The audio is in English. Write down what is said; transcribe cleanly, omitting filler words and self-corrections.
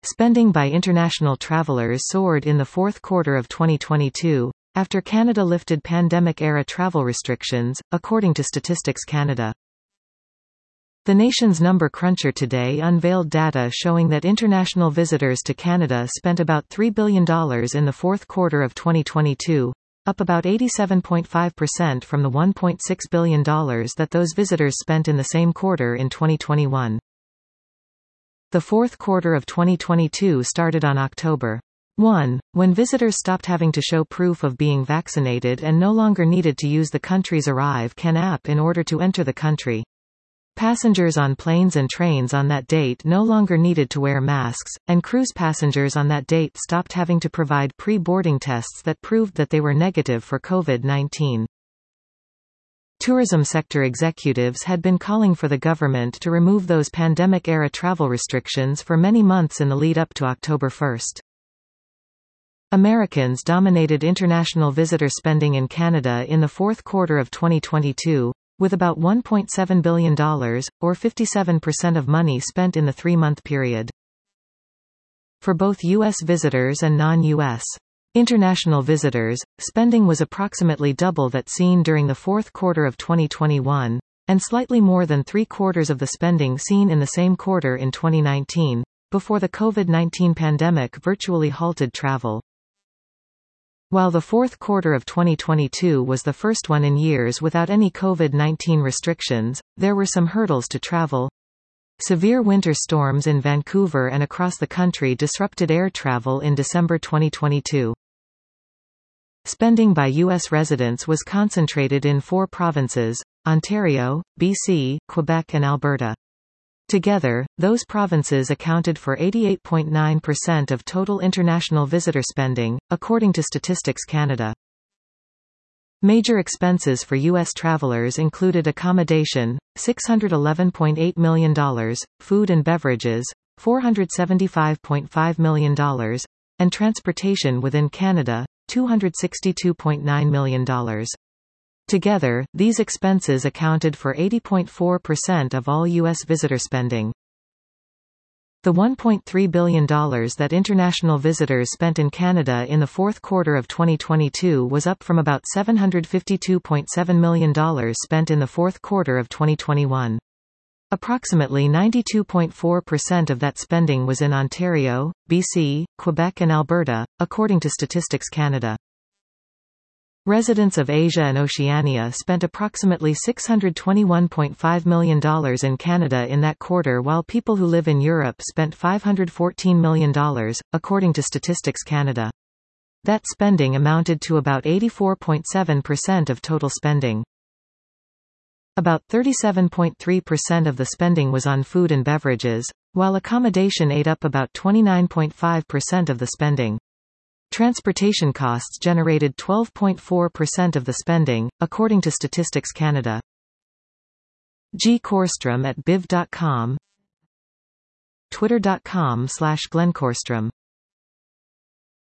Spending by international travelers soared in the fourth quarter of 2022, after Canada lifted pandemic-era travel restrictions, according to Statistics Canada. The nation's number cruncher today unveiled data showing that international visitors to Canada spent about $3 billion in the fourth quarter of 2022, up about 87.5% from the $1.6 billion that those visitors spent in the same quarter in 2021. The fourth quarter of 2022 started on October 1, when visitors stopped having to show proof of being vaccinated and no longer needed to use the country's ArriveCAN app in order to enter the country. Passengers on planes and trains on that date no longer needed to wear masks, and cruise passengers on that date stopped having to provide pre-boarding tests that proved that they were negative for COVID-19. Tourism sector executives had been calling for the government to remove those pandemic-era travel restrictions for many months in the lead-up to October 1. Americans dominated international visitor spending in Canada in the fourth quarter of 2022, with about $1.7 billion, or 57% of money spent in the three-month period. For both U.S. visitors and non-U.S. international visitors, spending was approximately double that seen during the fourth quarter of 2021, and slightly more than three-quarters of the spending seen in the same quarter in 2019, before the COVID-19 pandemic virtually halted travel. While the fourth quarter of 2022 was the first one in years without any COVID-19 restrictions, there were some hurdles to travel. Severe winter storms in Vancouver and across the country disrupted air travel in December 2022. Spending by U.S. residents was concentrated in four provinces: Ontario, BC, Quebec and Alberta. Together, those provinces accounted for 88.9% of total international visitor spending, according to Statistics Canada. Major expenses for U.S. travelers included accommodation, $611.8 million, food and beverages, $475.5 million, and transportation within Canada, $262.9 million. Together, these expenses accounted for 80.4% of all U.S. visitor spending. The $1.3 billion that international visitors spent in Canada in the fourth quarter of 2022 was up from about $752.7 million spent in the fourth quarter of 2021. Approximately 92.4% of that spending was in Ontario, BC, Quebec and Alberta, according to Statistics Canada. Residents of Asia and Oceania spent approximately $621.5 million in Canada in that quarter, while people who live in Europe spent $514 million, according to Statistics Canada. That spending amounted to about 84.7% of total spending. About 37.3% of the spending was on food and beverages, while accommodation ate up about 29.5% of the spending. Transportation costs generated 12.4% of the spending, according to Statistics Canada. G. Korstrom at biv.com, twitter.com/GlenKorstrom